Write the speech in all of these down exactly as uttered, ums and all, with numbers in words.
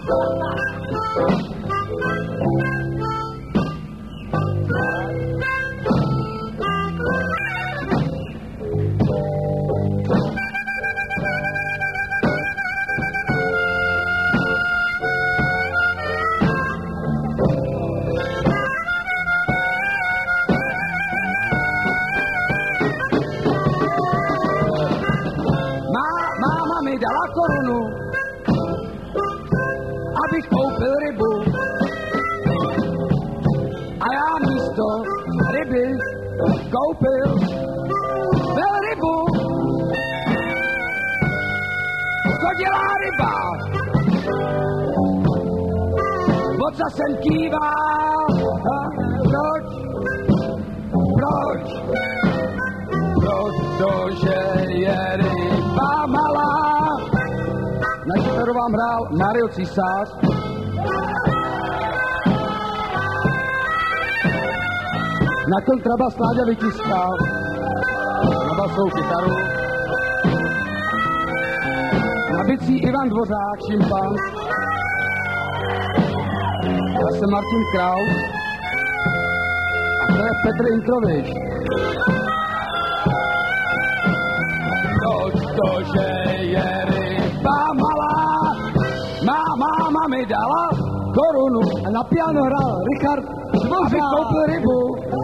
Dala korunu, abych koupil rybu. A já místo ryby koupil velrybu. Co dělá ryba? Voca sem kývá. Proč? Proč? Protože je ryba malá. Na kytaru vám hrál Mario Císař. Na kontrabas Láďa Vytiskal. Na basovou kytaru. Na bicí Ivan Dvořák, šimpanz. Já jsem Martin Kraus. A to je Petr Introvič. Protože je ryba malá, má máma mi dala korunu a na piano hrál Richard Dvořák. Aby koupil rybu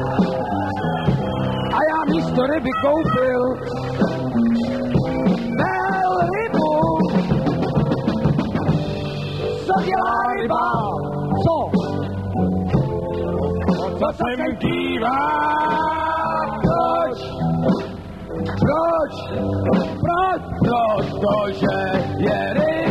a já místo ryby koupil velrybu. Co dělá ryba? Co? Co se mi dívá? Proč? Proč? Proč? Protože je ryba